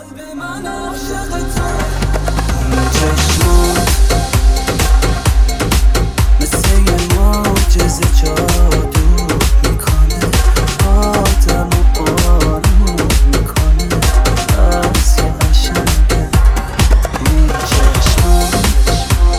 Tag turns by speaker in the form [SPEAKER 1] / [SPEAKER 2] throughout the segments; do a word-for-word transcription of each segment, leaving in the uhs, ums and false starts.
[SPEAKER 1] قلب من عاشق توه. چشمات مثل یه معجزه جادو میکنه، آدمو آروم میکنه، از یه قشنگه. این چشمات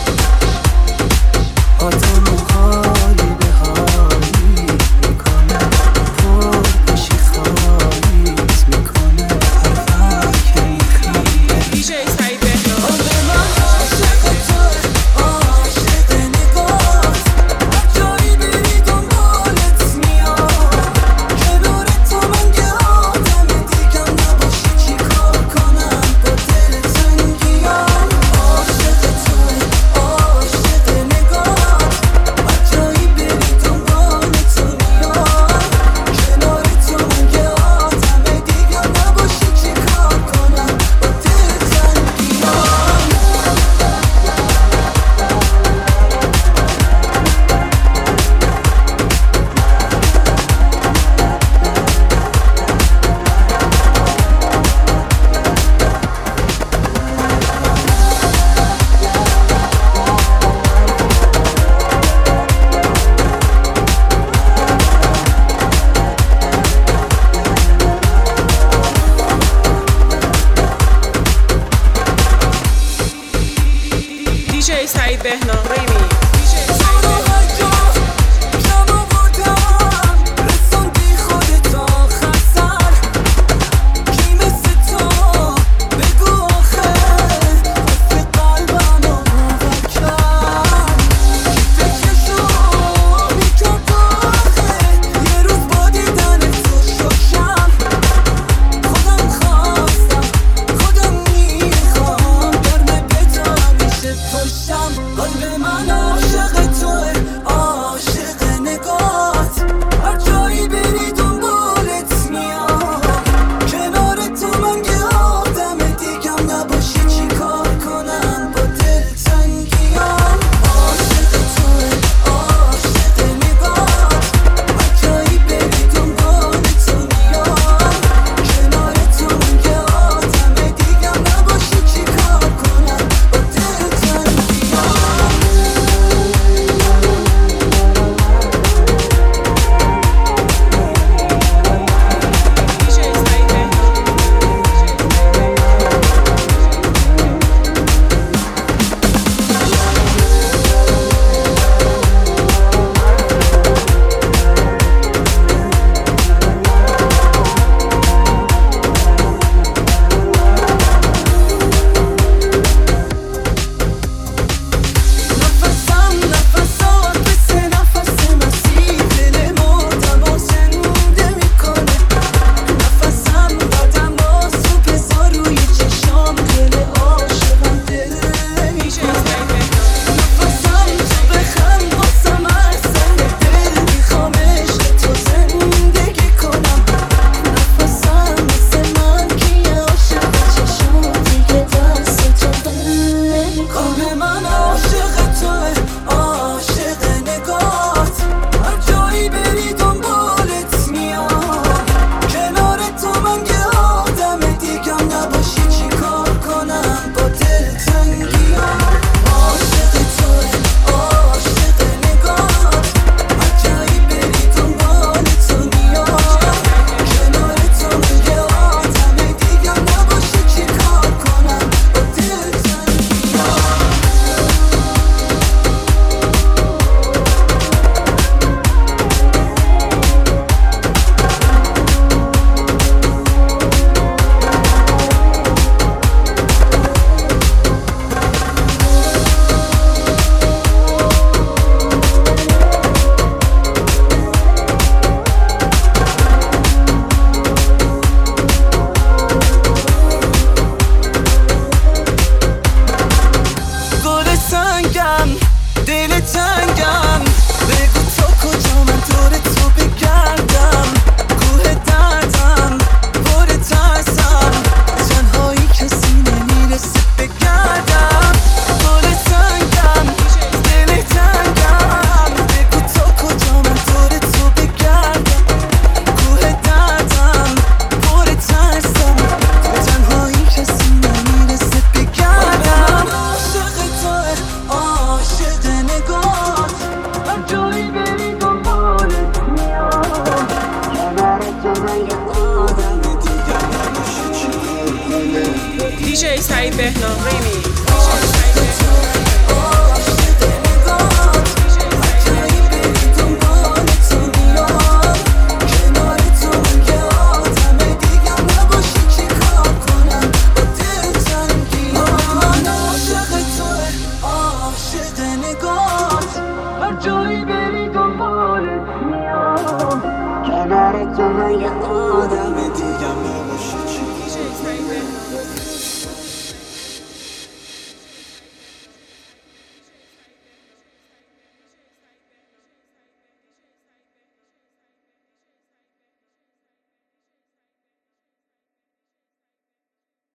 [SPEAKER 1] آدمو حالی به حالی میکنه، پر بشی خالیت میکنه، هر وقت که میخنده.
[SPEAKER 2] دی جی سعید بهنام.
[SPEAKER 1] قلب من عاشق توه، عاشق نگاهت، هر جایی بری دنبالت میام. کنار تو من که آدم دیگم نباشی چی کار کنم با دل تنگیام. عاشق توه، عاشق نگاهت، هر جایی بری دنبالت میام. کنار تو من که آدم دیگم نباشی چی کار کنم با دل تنگیام.
[SPEAKER 2] دی جی سعید بهنام ریمیکس. دی جی
[SPEAKER 1] تو
[SPEAKER 2] سعید
[SPEAKER 1] رو
[SPEAKER 2] بهنام.
[SPEAKER 1] هر جا کم آوردم، رسوندی خودت آخر سر. کی مثل تو بگو آخه، حرف قلبمو باور کرد. کی فکرشو میکرد آخه، یه روز با دیدن تو شوشم. خودم خواستم، خودم میخوام، گرمه به تو همیشه پشتم. قلب من
[SPEAKER 2] جی سعید بهنام ریمیکس.